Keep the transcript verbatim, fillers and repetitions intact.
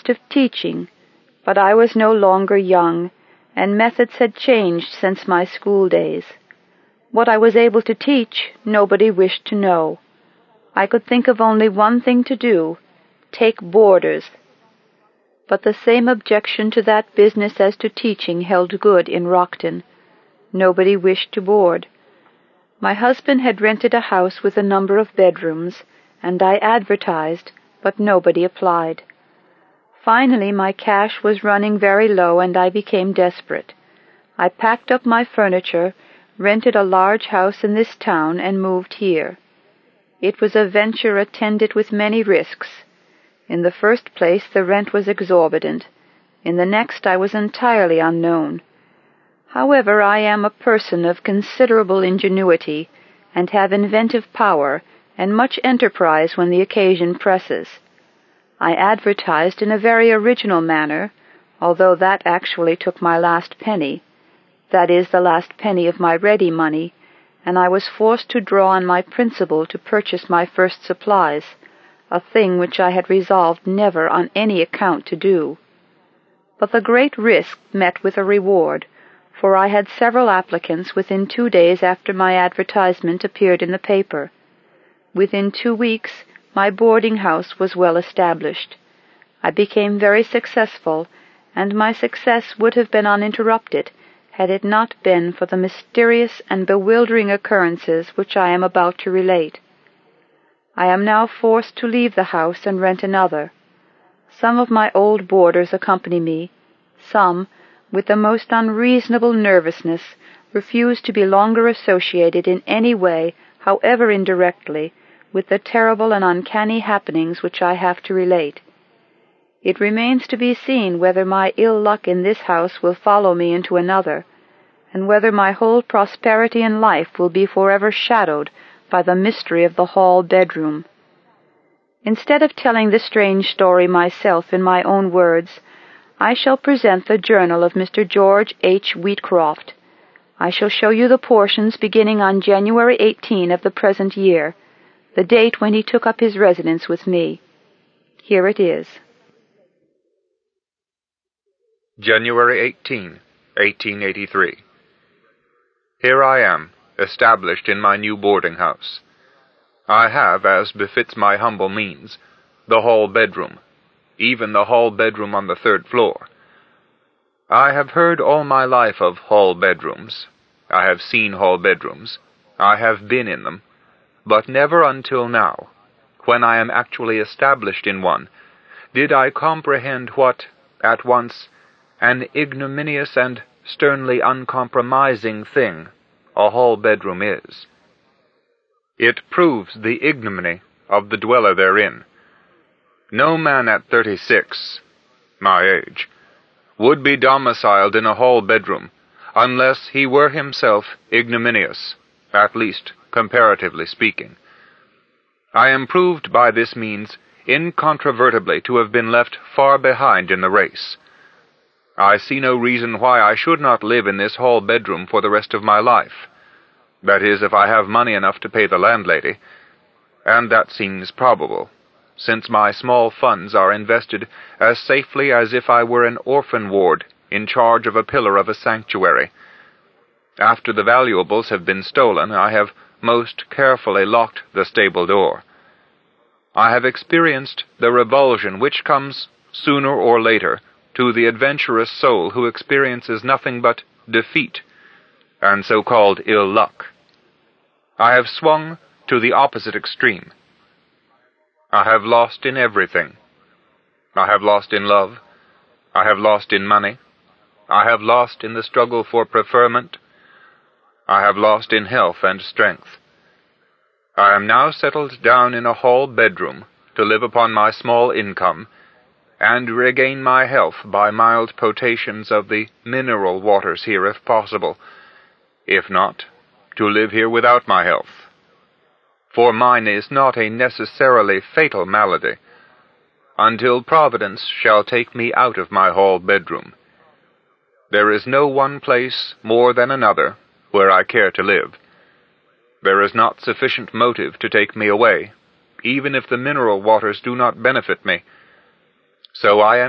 of teaching, but I was no longer young, and methods had changed since my school days. What I was able to teach, nobody wished to know. I could think of only one thing to do, take boarders. But the same objection to that business as to teaching held good in Rockton. Nobody wished to board. My husband had rented a house with a number of bedrooms, and I advertised, but nobody applied. Finally, my cash was running very low, and I became desperate. I packed up my furniture, rented a large house in this town, and moved here. It was a venture attended with many risks. In the first place, the rent was exorbitant. In the next, I was entirely unknown. However, I am a person of considerable ingenuity, and have inventive power, and much enterprise when the occasion presses. I advertised in a very original manner, although that actually took my last penny, that is, the last penny of my ready money, and I was forced to draw on my principal to purchase my first supplies, a thing which I had resolved never on any account to do. But the great risk met with a reward, for I had several applicants within two days after my advertisement appeared in the paper. Within two weeks, my boarding house was well established. I became very successful, and my success would have been uninterrupted had it not been for the mysterious and bewildering occurrences which I am about to relate. I am now forced to leave the house and rent another. Some of my old boarders accompany me. Some, with the most unreasonable nervousness, refuse to be longer associated in any way, however indirectly, with the terrible and uncanny happenings which I have to relate. It remains to be seen whether my ill luck in this house will follow me into another, and whether my whole prosperity in life will be forever shadowed by the mystery of the hall bedroom. Instead of telling the strange story myself in my own words, I shall present the journal of Mister George H. Wheatcroft. I shall show you the portions beginning on January eighteenth of the present year, the date when he took up his residence with me. Here it is. January eighteenth, eighteen eighty-three. Here I am, established in my new boarding house. I have, as befits my humble means, the hall bedroom, even the hall bedroom on the third floor. I have heard all my life of hall bedrooms. I have seen hall bedrooms. I have been in them. But never until now, when I am actually established in one, did I comprehend what, at once, an ignominious and sternly uncompromising thing a hall bedroom is. It proves the ignominy of the dweller therein. No man at thirty-six, my age, would be domiciled in a hall bedroom unless he were himself ignominious, at least comparatively speaking. I am proved by this means incontrovertibly to have been left far behind in the race. I see no reason why I should not live in this hall bedroom for the rest of my life. That is, if I have money enough to pay the landlady, and that seems probable, since my small funds are invested as safely as if I were an orphan ward in charge of a pillar of a sanctuary. After the valuables have been stolen, I have most carefully locked the stable door. I have experienced the revulsion which comes, sooner or later, to the adventurous soul who experiences nothing but defeat and so-called ill luck. I have swung to the opposite extreme. I have lost in everything. I have lost in love. I have lost in money. I have lost in the struggle for preferment. I have lost in health and strength. I am now settled down in a hall bedroom to live upon my small income, and regain my health by mild potations of the mineral waters here if possible, if not, to live here without my health. For mine is not a necessarily fatal malady, until Providence shall take me out of my hall bedroom. There is no one place more than another where I care to live. There is not sufficient motive to take me away, even if the mineral waters do not benefit me. So I am